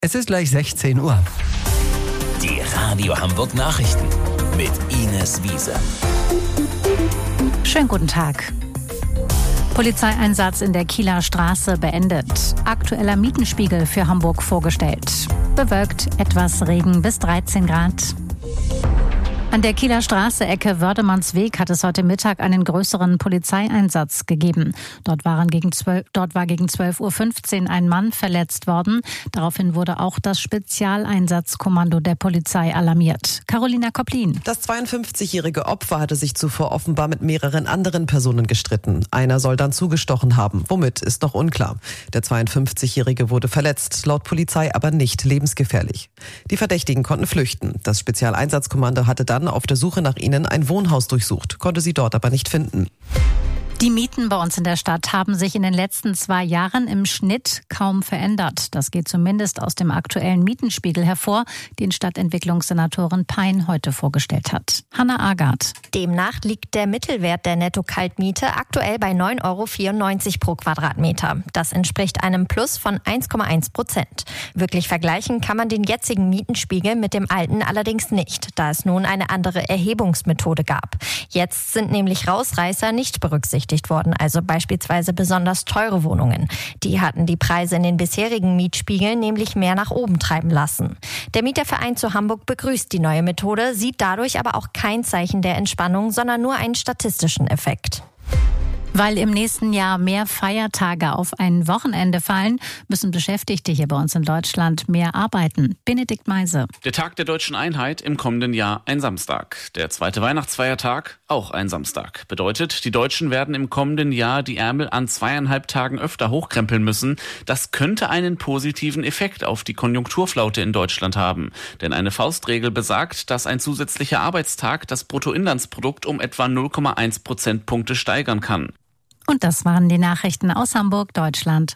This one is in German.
Es ist gleich 16 Uhr. Die Radio Hamburg Nachrichten mit Ines Wiese. Schönen guten Tag. Polizeieinsatz in der Kieler Straße beendet. Aktueller Mietenspiegel für Hamburg vorgestellt. Bewölkt, etwas Regen bis 13 Grad. An der Kieler Straße, Ecke Wördemannsweg, hat es heute Mittag einen größeren Polizeieinsatz gegeben. Dort war gegen 12.15 Uhr ein Mann verletzt worden. Daraufhin wurde auch das Spezialeinsatzkommando der Polizei alarmiert. Carolina Kopplin. Das 52-jährige Opfer hatte sich zuvor offenbar mit mehreren anderen Personen gestritten. Einer soll dann zugestochen haben. Womit, ist noch unklar. Der 52-jährige wurde verletzt, laut Polizei aber nicht lebensgefährlich. Die Verdächtigen konnten flüchten. Das Spezialeinsatzkommando hatte dann auf der Suche nach ihnen ein Wohnhaus durchsucht, konnte sie dort aber nicht finden. Die Mieten bei uns in der Stadt haben sich in den letzten 2 Jahren im Schnitt kaum verändert. Das geht zumindest aus dem aktuellen Mietenspiegel hervor, den Stadtentwicklungssenatorin Pein heute vorgestellt hat. Hanna Agard. Demnach liegt der Mittelwert der Netto-Kaltmiete aktuell bei 9,94 € pro Quadratmeter. Das entspricht einem Plus von 1,1%. Wirklich vergleichen kann man den jetzigen Mietenspiegel mit dem alten allerdings nicht, da es nun eine andere Erhebungsmethode gab. Jetzt sind nämlich Rausreißer nicht berücksichtigt worden, also beispielsweise besonders teure Wohnungen. Die hatten die Preise in den bisherigen Mietspiegeln nämlich mehr nach oben treiben lassen. Der Mieterverein zu Hamburg begrüßt die neue Methode, sieht dadurch aber auch kein Zeichen der Entspannung, sondern nur einen statistischen Effekt. Weil im nächsten Jahr mehr Feiertage auf ein Wochenende fallen, müssen Beschäftigte hier bei uns in Deutschland mehr arbeiten. Benedikt Meise. Der Tag der Deutschen Einheit im kommenden Jahr ein Samstag. Der zweite Weihnachtsfeiertag auch ein Samstag. Bedeutet, die Deutschen werden im kommenden Jahr die Ärmel an 2,5 Tagen öfter hochkrempeln müssen. Das könnte einen positiven Effekt auf die Konjunkturflaute in Deutschland haben. Denn eine Faustregel besagt, dass ein zusätzlicher Arbeitstag das Bruttoinlandsprodukt um etwa 0,1 Prozentpunkte steigern kann. Und das waren die Nachrichten aus Hamburg, Deutschland